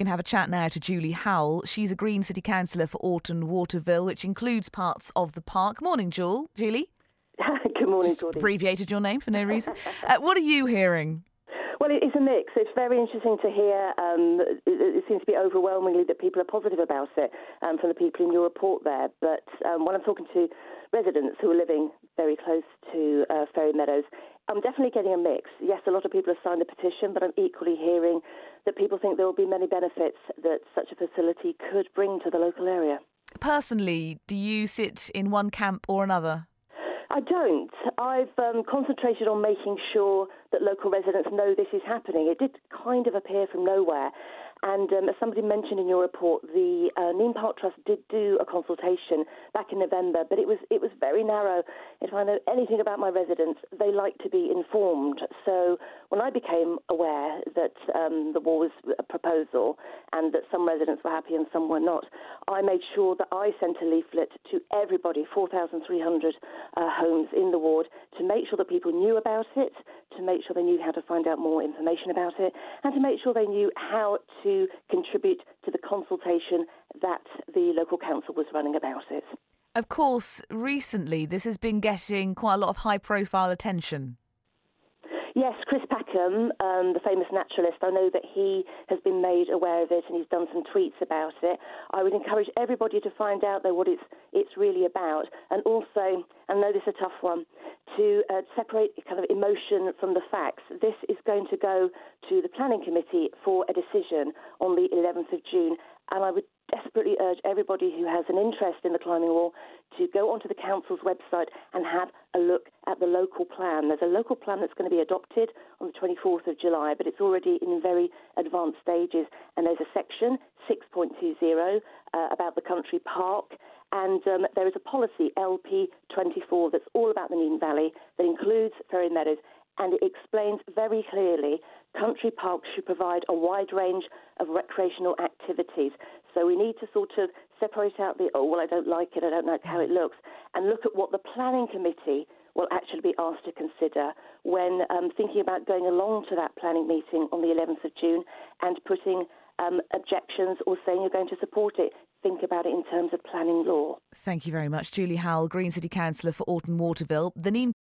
can have a chat now to Julie Howell. She's a Green City Councillor for Orton Waterville, which includes parts of the park. Morning, Julie. Good morning, Just Geordie. abbreviated your name for no reason. What are you hearing? Well, it's a mix. It's very interesting to hear. It seems to be overwhelmingly that people are positive about it from the people in your report there. But when I'm talking to residents who are living very close to Ferry Meadows, I'm definitely getting a mix. Yes, a lot of people have signed a petition, but I'm equally hearing that people think there will be many benefits that such a facility could bring to the local area. Personally, do you sit in one camp or another? I don't. I've concentrated on making sure that local residents know this is happening. It did kind of appear from nowhere. And as somebody mentioned in your report, the Neem Park Trust did do a consultation back in November, but it was very narrow. If I know anything about my residents, they like to be informed. So when I became aware that the wall was a proposal and that some residents were happy and some were not, I made sure that I sent a leaflet to everybody, 4,300 homes in the ward, to make sure that people knew about it, to make sure they knew how to find out more information about it, and to make sure they knew how to contribute to the consultation that the local council was running about it. Of course, recently this has been getting quite a lot of high-profile attention. Yes, Chris Packham, the famous naturalist, I know that he has been made aware of it and he's done some tweets about it. I would encourage everybody to find out, though, what it's really about. And also, I know this is a tough one, to separate kind of emotion from the facts. This is going to go to the Planning Committee for a decision on the 11th of June. And I would desperately urge everybody who has an interest in the climbing wall to go onto the council's website and have a look at the local plan. There's a local plan that's going to be adopted on the 24th of July, but it's already in very advanced stages. And there's a section, 6.20, about the country park. And there is a policy, LP24, that's all about the Neem Valley, that includes Ferry Meadows. And it explains very clearly country parks should provide a wide range of recreational activities. So we need to sort of separate out I don't like it, I don't like how it looks, and look at what the Planning Committee will actually be asked to consider when thinking about going along to that planning meeting on the 11th of June and putting objections or saying you're going to support it. Think about it in terms of planning law. Thank you very much. Julie Howell, Green City Councillor for Orton Waterville. The Neem